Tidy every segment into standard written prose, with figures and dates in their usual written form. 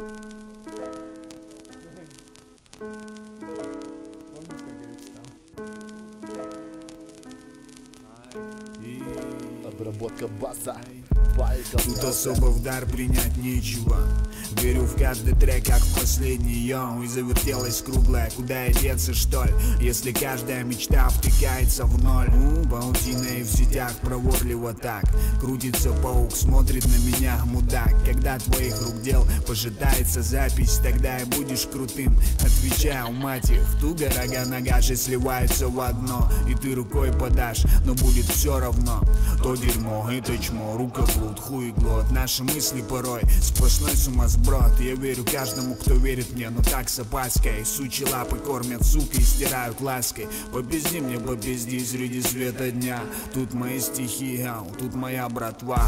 Обработка баса. Тут особо в дар принять нечего. Верю в каждый трек, как в последний, йоу. И завертелась круглая, куда и деться, что ли? Если каждая мечта втыкается в ноль. Паутина и в сетях проворливо так. Крутится паук, смотрит на меня мудак. Когда твоих рук дел пожидается запись, тогда и будешь крутым. Отвечаю, мать их, туго рога нагаши сливаются в одно. И ты рукой подашь, но будет все равно. То дерьмо, это чмо, рукоблуд, хуеглот. Наши мысли порой сплошной сумасброд. Я верю каждому, кто верит мне, но так с опаской. Сучьи лапы кормят, сука, и стирают лаской. Попизди мне, попизди среди света дня. Тут мои стихи, тут моя братва.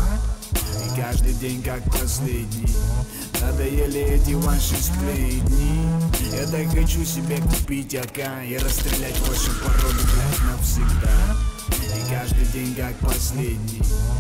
И каждый день как последний. Надоели эти ваши сплетни. Я так хочу себе купить АК и расстрелять вашу породу, блядь, навсегда. И каждый день как последний.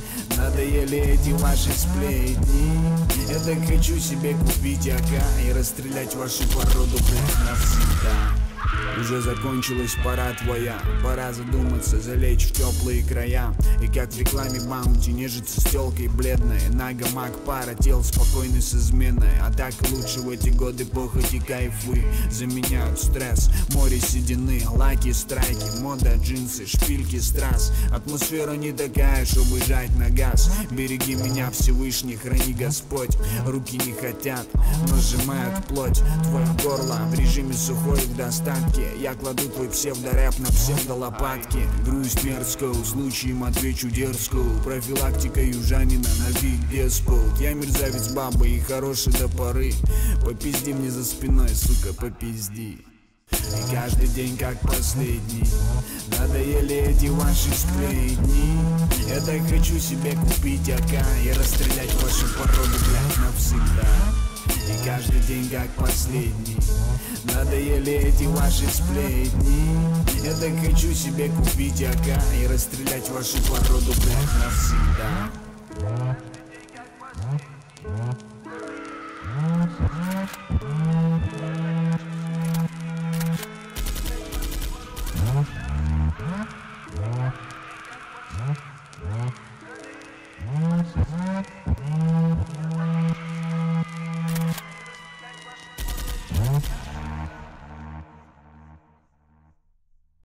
Надоели эти ваши сплетни. Я так хочу себе купить АК и расстрелять вашу породу, блядь, навсегда. Уже закончилась пора твоя, пора задуматься, залечь в теплые края. И как в рекламе Баунти нежится с телкой бледной. На гамак пара тел спокойный с изменой. А так лучше в эти годы похоти кайфы заменяют стресс. Море седины, лаки, страйки, мода, джинсы, шпильки, страз. Атмосфера не такая, чтобы жать на газ. Береги меня, Всевышний, храни Господь. Руки не хотят, но сжимают плоть. Твое горло в режиме сухой в достатке. Я кладу твой псевдорэп на псевдолопатки. Грусть мерзкую, случаем отвечу дерзкую. Профилактика южанина на биг деспот. Я мерзавец баба и хороший до поры. Попизди мне за спиной, сука, попизди. И каждый день как последний. Надоели эти ваши сплетни. Я так хочу себе купить АК и расстрелять вашу породу, блядь, навсегда. И каждый день как последний. Надоели эти ваши сплетни. Я так хочу себе купить АК и расстрелять вашу породу, блядь, навсегда.